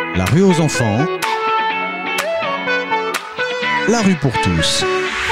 La rue aux enfants, la rue pour tous.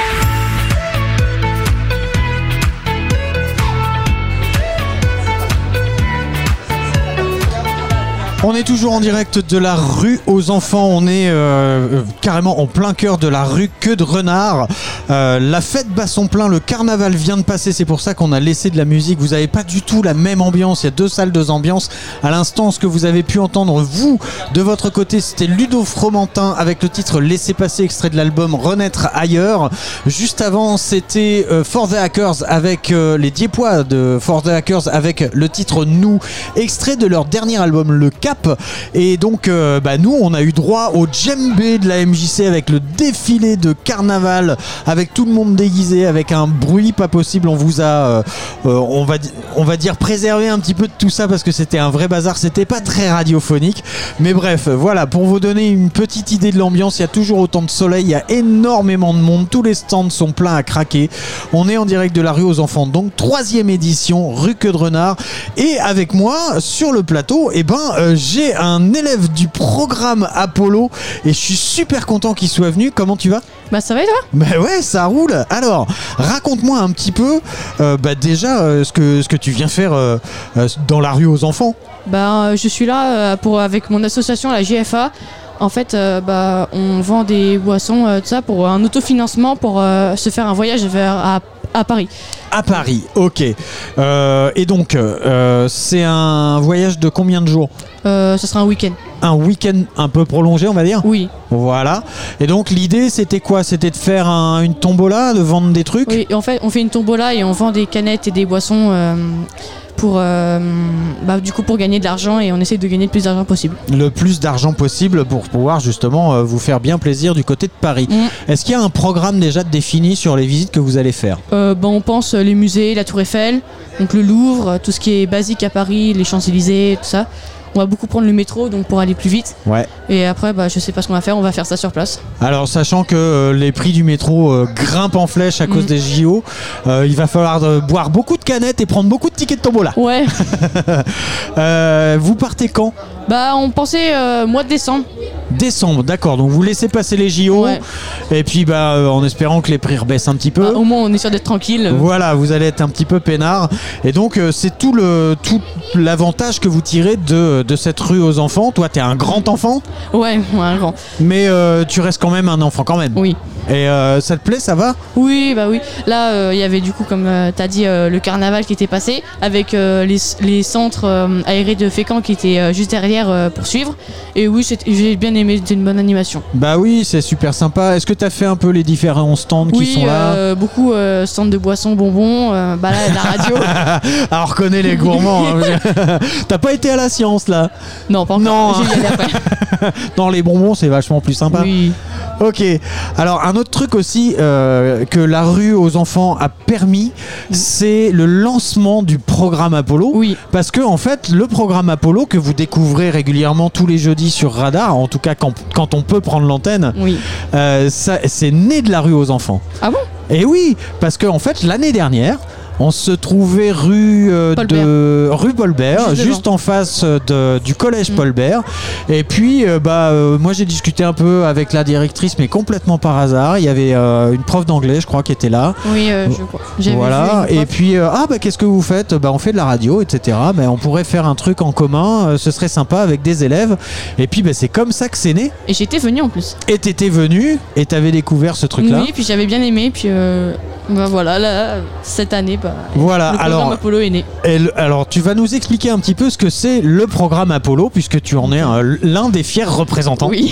On est toujours en direct de la rue aux enfants, on est carrément en plein cœur de la rue Queue de Renard. La fête bat son plein, le carnaval vient de passer, c'est pour ça qu'on a laissé de la musique. Vous n'avez pas du tout la même ambiance, il y a deux salles, deux ambiances. À l'instant, ce que vous avez pu entendre, vous, de votre côté, c'était Ludo Fromentin avec le titre Laissez passer, extrait de l'album Renaître ailleurs. Juste avant, c'était For the Hackers avec les Diepois de For the Hackers avec le titre Nous, extrait de leur dernier album Le Cap. Et donc nous on a eu droit au djembé de la MJC avec le défilé de carnaval, avec tout le monde déguisé, avec un bruit pas possible. On vous a on va dire préservé un petit peu de tout ça parce que c'était un vrai bazar, c'était pas très radiophonique, mais bref, voilà, pour vous donner une petite idée de l'ambiance. Il y a toujours autant de soleil, il y a énormément de monde, tous les stands sont pleins à craquer. On est en direct de la rue aux enfants, donc 3e édition, rue Queue de Renard, et avec moi sur le plateau, j'ai un élève du programme Apollo et je suis super content qu'il soit venu. Comment tu vas ? Bah ça va et toi ? Bah ouais, ça roule. Alors, raconte-moi un petit peu déjà ce que tu viens faire dans la rue aux enfants. Je suis là avec mon association la GFA. En fait, on vend des boissons, tout ça pour un autofinancement pour se faire un voyage à Paris. À Paris, ok. Et donc, c'est un voyage de combien de jours ? Ce sera un week-end. Un week-end un peu prolongé, on va dire ? Oui. Voilà. Et donc, l'idée, c'était quoi ? C'était de faire une tombola, de vendre des trucs ? Oui, en fait, on fait une tombola et on vend des canettes et des boissons pour gagner de l'argent, et on essaie de gagner le plus d'argent possible. Le plus d'argent possible pour pouvoir justement vous faire bien plaisir du côté de Paris. Est-ce qu'il y a un programme déjà défini sur les visites que vous allez faire ? On pense les musées, la Tour Eiffel, donc le Louvre, tout ce qui est basique à Paris, les Champs-Élysées, tout ça. On va beaucoup prendre le métro donc pour aller plus vite. Ouais. Et après, je sais pas ce qu'on va faire, on va faire ça sur place. Alors, sachant que les prix du métro grimpent en flèche à cause des JO, il va falloir boire beaucoup de canettes et prendre beaucoup de tickets de tombola. Ouais. Vous partez quand ? On pensait mois de décembre. Décembre, d'accord. Donc vous laissez passer les JO, ouais. Et puis en espérant que les prix rebaissent un petit peu. Au moins on est sûr d'être tranquille. Voilà, vous allez être un petit peu peinard. Et donc c'est tout l'avantage que vous tirez de cette rue aux enfants. Toi, t'es un grand enfant ? Ouais, un grand. Mais tu restes quand même un enfant quand même. Oui. Et ça te plaît, ça va ? Oui, oui. Là, il y avait du coup, comme t'as dit, le carnaval qui était passé avec les centres aérés de Fécamp qui étaient juste derrière pour suivre. Et oui, j'ai bien aimé, c'était une bonne animation. Bah oui, c'est super sympa. Est-ce que t'as fait un peu les différents stands qui sont là ? Beaucoup stands de boissons, bonbons, là, la radio. Ah, on reconnaît les gourmands. Hein. T'as pas été à la science là ? Non, pas encore. Non. J'ai y allé après. Dans les bonbons, c'est vachement plus sympa. Oui. Ok. Alors, un autre truc aussi que la rue aux enfants a permis, c'est le lancement du programme Apollo. Oui. Parce que, en fait, le programme Apollo que vous découvrez régulièrement tous les jeudis sur Radar, en tout cas quand on peut prendre l'antenne, oui. C'est né de la rue aux enfants. Ah bon ? Et oui, parce que en fait, l'année dernière, on se trouvait rue Paul Bert, juste en face du collège Paul Bert. Et puis, moi j'ai discuté un peu avec la directrice, mais complètement par hasard. Il y avait une prof d'anglais, je crois, qui était là. Oui, je crois. Voilà. Et puis, qu'est-ce que vous faites ? On fait de la radio, etc. Mais on pourrait faire un truc en commun. Ce serait sympa avec des élèves. Et puis, c'est comme ça que c'est né. Et j'étais venue en plus. Et t'étais venue et t'avais découvert ce truc-là. Oui, puis j'avais bien aimé. Puis voilà, là, cette année, voilà, le programme Apollo est né. Alors, tu vas nous expliquer un petit peu ce que c'est le programme Apollo, puisque tu en es l'un des fiers représentants. Oui.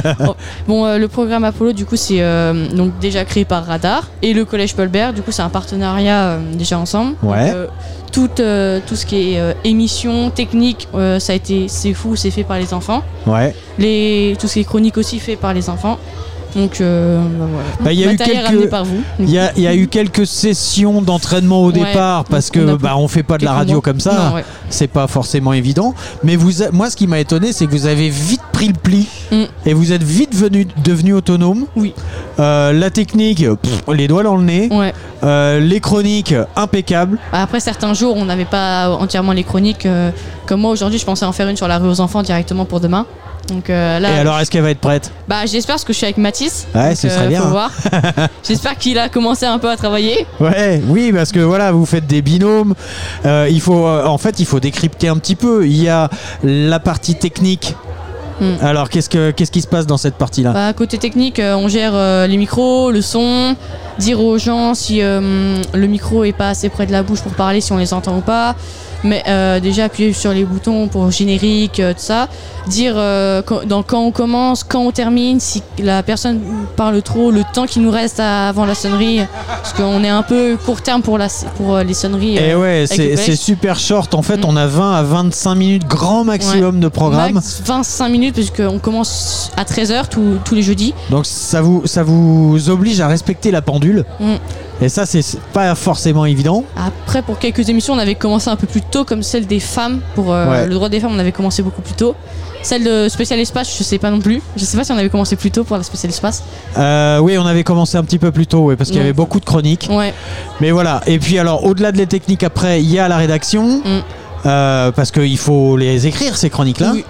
Le programme Apollo, du coup, c'est donc déjà créé par Radar et le collège Paul Bert. Du coup, c'est un partenariat déjà ensemble. Ouais. Donc, tout ce qui est émission technique, c'est fait par les enfants. Ouais. Tout ce qui est chronique aussi fait par les enfants. Donc voilà. Il y a eu quelques sessions d'entraînement au départ parce que on fait pas de la radio comme ça. Non, c'est pas forcément évident. Mais moi, ce qui m'a étonné, c'est que vous avez vite pris le pli et vous êtes vite devenu autonome. Oui. La technique, les doigts dans le nez. Ouais. Les chroniques, impeccables. Après certains jours, on n'avait pas entièrement les chroniques. Comme moi aujourd'hui, je pensais en faire une sur la rue aux enfants directement pour demain. Donc là. Et alors, est-ce qu'elle va être prête? Bah, j'espère parce que je suis avec Mathis. Ouais, donc, ce serait bien. Faut voir. J'espère qu'il a commencé un peu à travailler. Ouais, oui, parce que voilà, vous faites des binômes. Il faut décrypter un petit peu. Il y a la partie technique. Alors, qu'est-ce qui se passe dans cette partie-là? Bah, côté technique, on gère les micros, le son, dire aux gens si le micro est pas assez près de la bouche pour parler, si on les entend ou pas. Mais déjà appuyer sur les boutons pour générique, tout ça. Dire quand on commence, quand on termine, si la personne parle trop, le temps qu'il nous reste avant la sonnerie. Parce qu'on est un peu court terme pour les sonneries. Et ouais, c'est super short. En fait, on a 20 à 25 minutes grand maximum de programme. Max 25 minutes parce qu'on commence à 13h tous les jeudis. Donc ça vous oblige à respecter la pendule. Et ça, c'est pas forcément évident. Après, pour quelques émissions, on avait commencé un peu plus tôt, comme celle des femmes. Pour le droit des femmes, on avait commencé beaucoup plus tôt. Celle de Spécial Espace, je sais pas non plus. Je sais pas si on avait commencé plus tôt pour la Spécial Espace. Oui, on avait commencé un petit peu plus tôt, parce qu'il y avait beaucoup de chroniques. Ouais. Mais voilà. Et puis alors, au-delà de les techniques, après, il y a la rédaction. Parce qu'il faut les écrire, ces chroniques-là. Oui.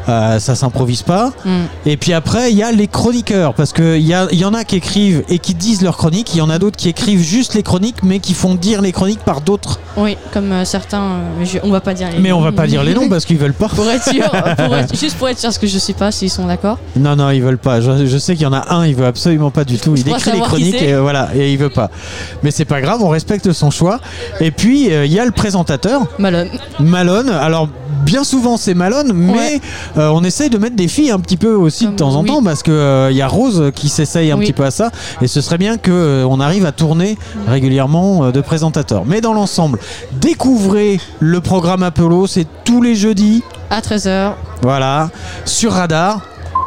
Ça s'improvise pas. Et puis après, il y a les chroniqueurs, parce qu'il y en a qui écrivent et qui disent leurs chroniques. Il y en a d'autres qui écrivent juste les chroniques, mais qui font dire les chroniques par d'autres. Oui, comme certains. On va pas dire les noms. Mais on va pas dire les noms parce qu'ils veulent pas. Pour être sûr, juste pour être sûr, parce que je sais pas s'ils sont d'accord. Non, ils veulent pas. Je sais qu'il y en a un, il veut absolument pas du tout. Il écrit les chroniques et voilà, et il veut pas. Mais c'est pas grave, on respecte son choix. Et puis il y a le présentateur. Malone. Alors bien souvent c'est Malone, mais on essaye de mettre des filles un petit peu aussi de temps en temps, parce que y a Rose qui s'essaye un petit peu à ça, et ce serait bien qu'on arrive à tourner régulièrement de présentateurs. Mais dans l'ensemble, découvrez le programme Apollo, c'est tous les jeudis à 13h. Voilà, sur Radar.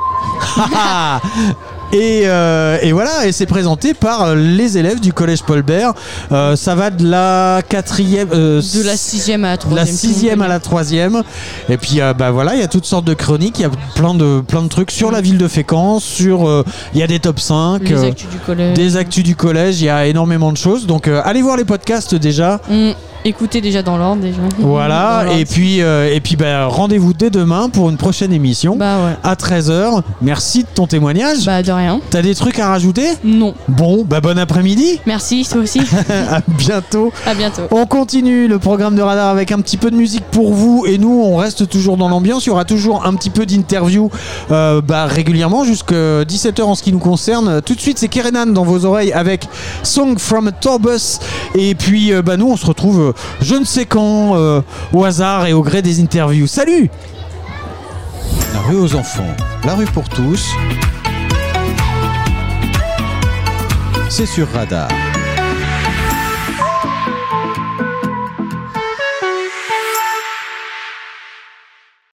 Et voilà, et c'est présenté par les élèves du collège Paul Bert. Ça va de la 4e, de la 6e à la 3e. De la 6e à la 3e. Et puis voilà, il y a toutes sortes de chroniques, il y a plein de trucs sur la ville de Fécamp, il y a des top 5, les actus du collège. Des actus du collège, il y a énormément de choses. Donc allez voir les podcasts déjà. Écoutez déjà dans l'ordre déjà. Voilà, et puis rendez-vous dès demain pour une prochaine émission à 13h. Merci de ton témoignage. De rien. T'as des trucs à rajouter? Non. Bon, bon après-midi. Merci, toi aussi. À bientôt. À bientôt. On continue le programme de Radar avec un petit peu de musique pour vous, et nous on reste toujours dans l'ambiance. Il y aura toujours un petit peu d'interview régulièrement jusqu'à 17h en ce qui nous concerne. Tout de suite, c'est Kerenan dans vos oreilles avec Song from a Tour Bus. Et puis nous on se retrouve je ne sais quand, au hasard et au gré des interviews. Salut! La rue aux enfants, la rue pour tous. C'est sur Radar.